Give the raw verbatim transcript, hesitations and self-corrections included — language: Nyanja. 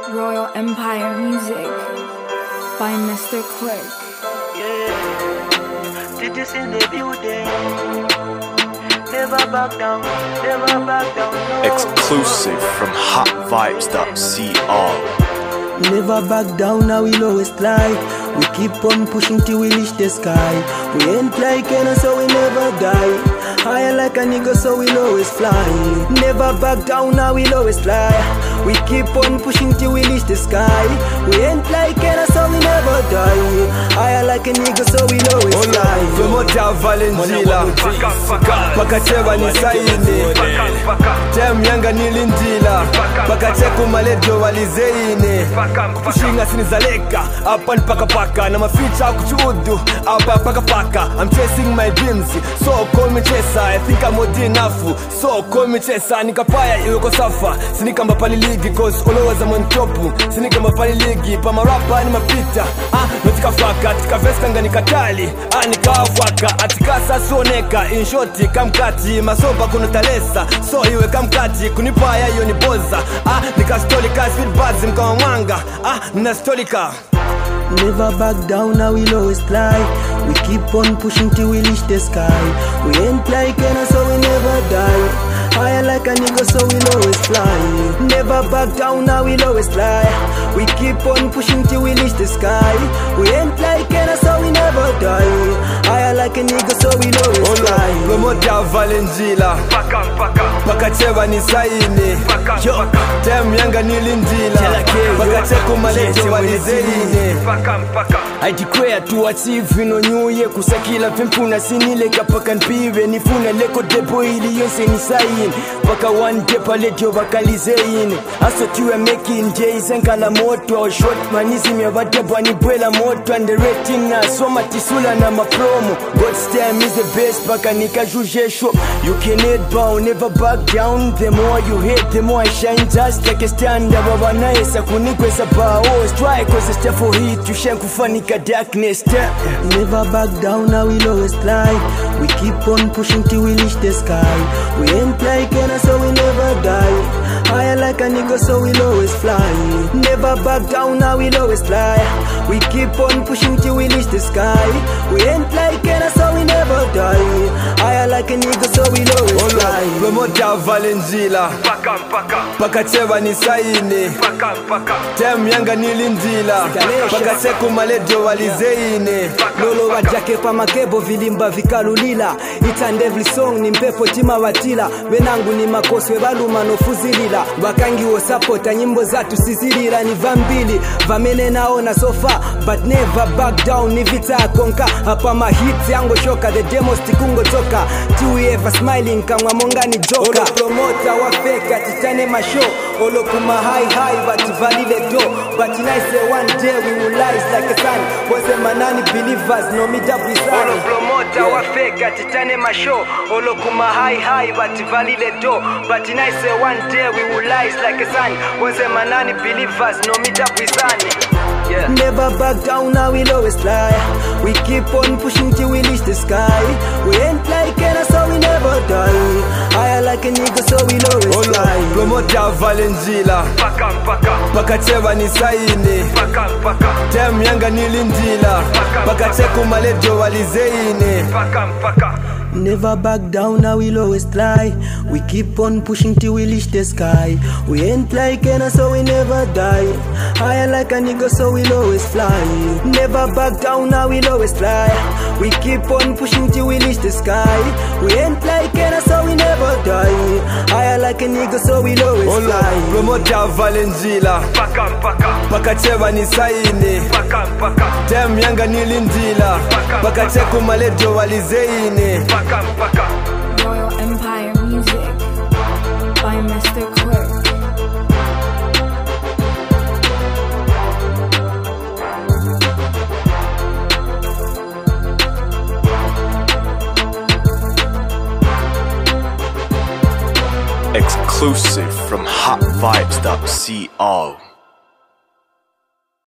Royal Empire Music by Mister Quick. Yeah, did this in the building. Never back down, never back down. No. Exclusive from hot vibes dot co. Never back down, now we'll always fly. We keep on pushing till we reach the sky. We ain't like Kenna, so we never die. Higher like a nigga, so we'll always fly. Never back down, now we'll always fly. We keep on pushing till we reach the sky. We ain't like Kenna, so we never die. Higher like a nigga, so we'll always fly. Promota Valentila Pakacheva ni saini Tem yanga nilindila Pakacheku malejo walizeine Kushinga sinizaleka Apa ni paka paka Na maficha kuchudu Apa paka paka I'm chasing my dreams So call me chaser I think I'm old enough So call me chaser Nikapaya iwe kwa safa Sinika mbapali ligi Cause always I'm on top Sinika mbapali ligi Pa marapa ni mapita Ah, notika faka Tika vesta nga nikatali Ah, nikawafaka Atika sasuoneka In shorty kamkati Masoba kunotalesa So iwe kamkati Kunipaya iyo ni boza Ah, nikastolika Sweet buds mkawa mwanga Ah, nastolika Never back down, now we'll always fly. We keep on pushing till we reach the sky. We ain't like Kenna, so we never die. Higher like a nigga, so we'll always fly. Never back down, now we'll always fly. We keep on pushing till we reach the sky. We ain't like Kenna, so we never die. Higher like a nigga, so we'll always fly. Promota Valentila Pakacheva ni saini Tem yanga nilindila Pakacheku malejo walizeine I declare to achieve no new year kusakila pempuna sinile kapaka npiwe nifuna leko debo ili yonse ni sain paka one day palejo bakalizein aso tiwe making jays nkala moto or short manism ya badebo ni bwela moto and the rating na soma tisula na mapromo God's time is the best paka nikajuje show you can head bound never back down the more you hate the more I shine just like a stand-up baba naesa kunikwesa bao strike cause it's for hit you shine kufanika darkness. Never back down, now we'll always fly. We keep on pushing till we reach the sky. We ain't like Kenna, so we never die. Higher like a nigga, so we'll always fly. Never back down, now we'll always fly. We keep on pushing till we reach the sky. We ain't like Kenna, so we never die. Higher like a nigga, so we'll always fly. Promota Valentila Pakacheva ni saini Tem yanga nilindila Pakacheku malejo walizeine Lolo wajake pa makebo vilimba vikalulila Itande every song ni mpepo tima watila Wenangu ni makoswe baluma no fuzilila Wakangi wo supporta nyimbo zatu sizilila Ni vambili vamene naona sofa But never back down ni vita konka Hapa ma hits yango shoka The demos tikungo toka Two ever smiling kamwa monga ni joka Olo promota wafeka titane ma show Olo kuma high high but valile do But I say one day we will rise like a sun Wase manani believers no me double sun Olo promota wafeka titane ma show Olo kuma high high but valile do But I say one day we will rise like a sun Wase manani believers no me double sun Yeah. Never back down, now we'll always fly. We keep on pushing till we reach the sky. We ain't like Kenna, so we never die. Higher like a nigga, so we'll always fly. Promota Valentila Pakacheva ni saini Tem yanga nilindila Pakacheku malejo walizeine Never back down, now we'll always fly. We keep on pushing till we reach the sky. We ain't like Kenna, so we never die. Higher like a nigga, so we'll always fly. Never back down, now we'll always fly. We keep on pushing till we reach the sky. We ain't like Kenna, so we never die. Higher like a nigga, so we'll always fly. Promota Valentila Pakacheva ni saini Tem yanga nilindila Pakacheku malejo walizeine Royal Empire Music by Mister Quick. Exclusive from hot vibes dot co.